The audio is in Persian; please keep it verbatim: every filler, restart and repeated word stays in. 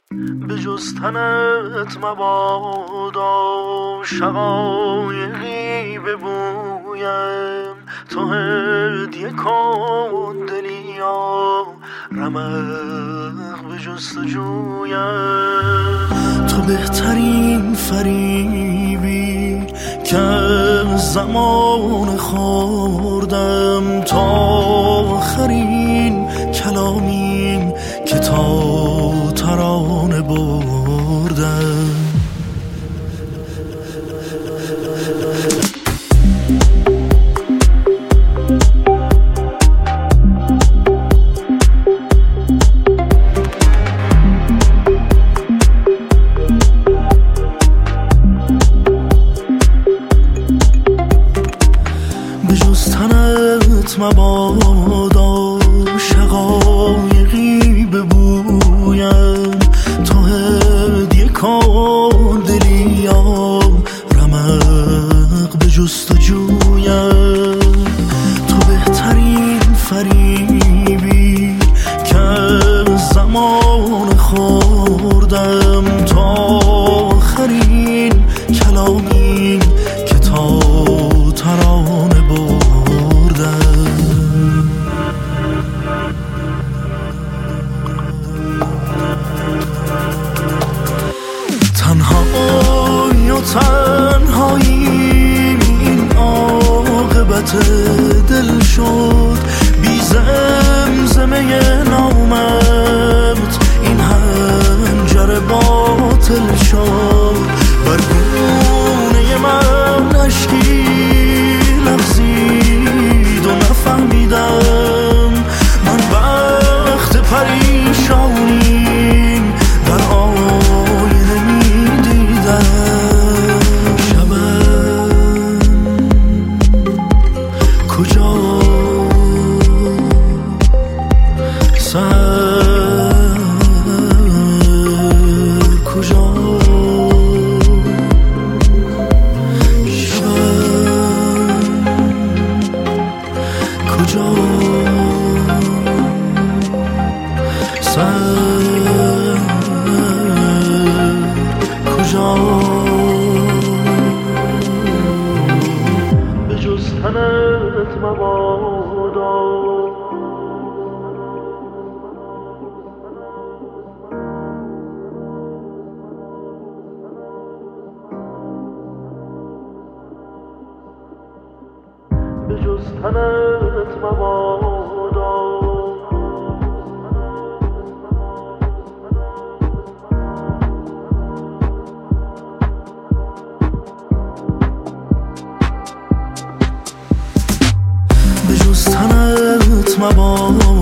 به جز تنت مبادا شقایقی ببویم، تو هدیه کن دلیا رمق به جستجویم. تو بهترین فریبی که زمان خوردم، تا آخرین کلامیم که تا ترانه بردم. به جز تنت مبادا شقایقی ببویم، تو هدیه کن دلیام رمق به جستجویم. تو بهترین فریبی که زمان خوردم، تا آخرین کلامیم که تا ترانه بردم. تنهایی و تنهایی این عاقبت دل شد، بی زمزمه نامت این هنجر باطل شد. بر گونه من اشکی لغزید و نفهمیدم من وقت پریشانیم در آینه می دیدم. شبم کجا سر کجا کجا سر کجا. به جز تنت مبادا به جز تنت مبادا به جز تنت مبادا